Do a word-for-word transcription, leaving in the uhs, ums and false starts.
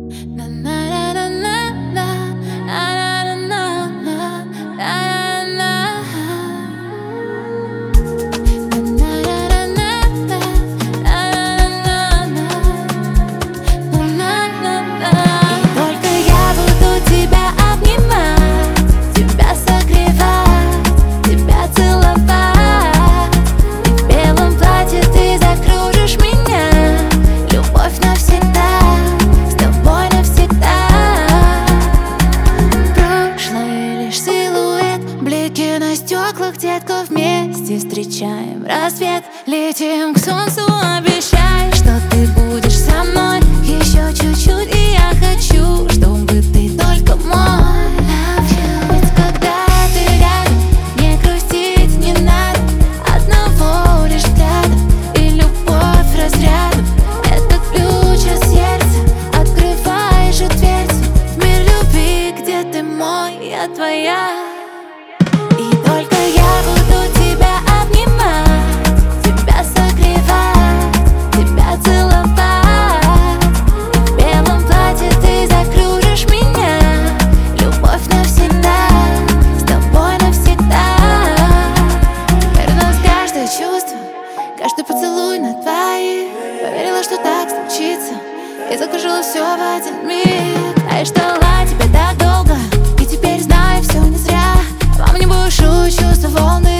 На стеклах, детка, вместе встречаем рассвет. Летим к солнцу, обещай, что ты будешь со мной еще чуть-чуть. И я хочу, чтобы ты только мой. Ведь когда ты рядом, не грустить не надо. Одного лишь взгляда и любовь разрядом. Это ключ от сердца, открываешь же дверцу в мир любви, где ты мой, я твоя. И только я буду тебя обнимать, тебя согревать, тебя целовать. В белом платье ты закружишь меня, любовь навсегда, с тобой навсегда. Вернулось каждое чувство, каждый поцелуй на твоих. Поверила, что так случится, и закружила все в один миг. А я ждала тебя так долго, и теперь знаю, все не зря. Во мне бушуют чувства волны.